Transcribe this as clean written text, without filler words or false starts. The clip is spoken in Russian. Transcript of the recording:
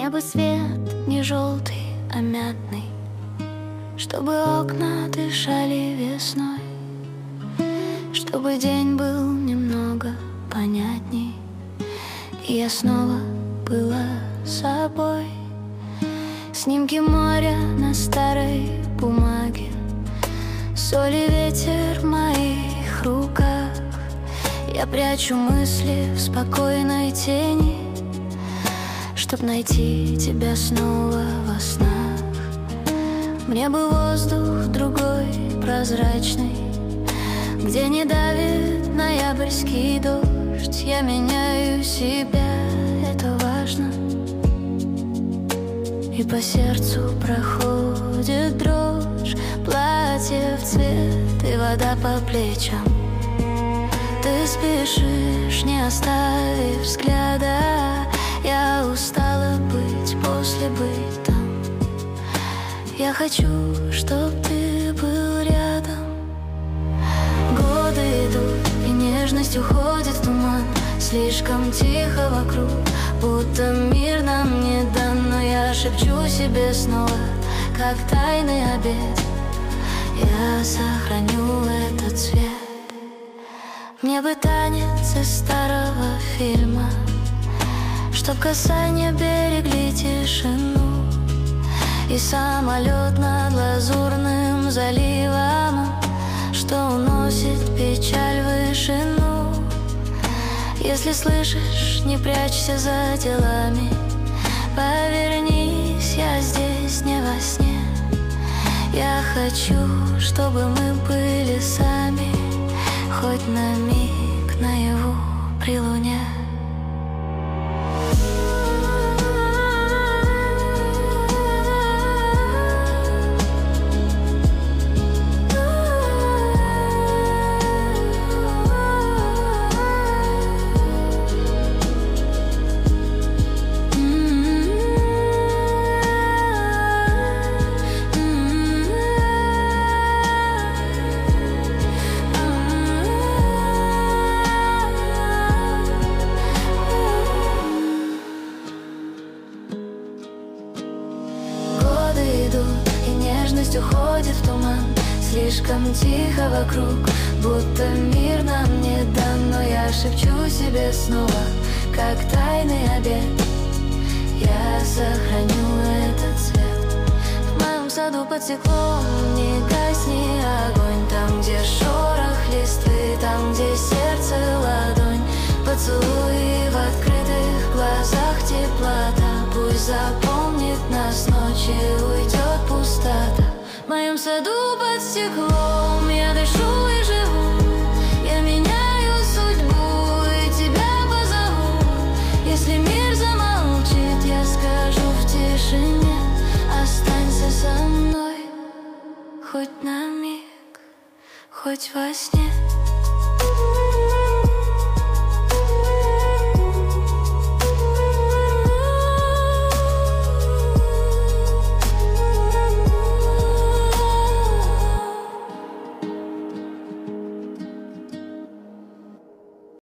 Мне бы свет не желтый, а мятный, чтобы окна дышали весной, чтобы день был немного понятней, и я снова была собой. Снимки моря на старой бумаге, соль и ветер в моих руках. Я прячу мысли в спокойной тени, чтоб найти тебя снова во снах. Мне бы воздух другой, прозрачный, где не давит ноябрьский дождь. Я меняю себя, это важно, и по сердцу проходит дрожь. Платье в цвет и вода по плечам. Ты спешишь, не оставив взгляда. Я устала быть после быть там. Я хочу, чтоб ты был рядом. Годы идут, и нежность уходит в туман. Слишком тихо вокруг, будто мир нам не дан. Но я шепчу себе снова, как тайный обет, я сохраню этот цвет. Мне бы танец из старого фильма, чтоб касания берегли тишину, и самолет над лазурным заливом, что уносит печаль в вышину. Если слышишь, не прячься за делами, повернись, я здесь не во сне. Я хочу, чтобы мы были сами, хоть на миг наяву при луне. И нежность уходит в туман. Слишком тихо вокруг, будто мир нам не дан. Но я шепчу себе снова, как тайный обет, я сохраню этот цвет. В моем саду под стеклом не гасни огонь. Там, где шорох листвы, там, где сердце ладонь. Поцелуи в открытых глазах, теплота. Пусть запомнит нас ночи, уйдет пустота. В моем саду под стеклом я дышу и живу. Я меняю судьбу и тебя позову. Если мир замолчит, я скажу в тишине: останься со мной, хоть на миг, хоть во сне.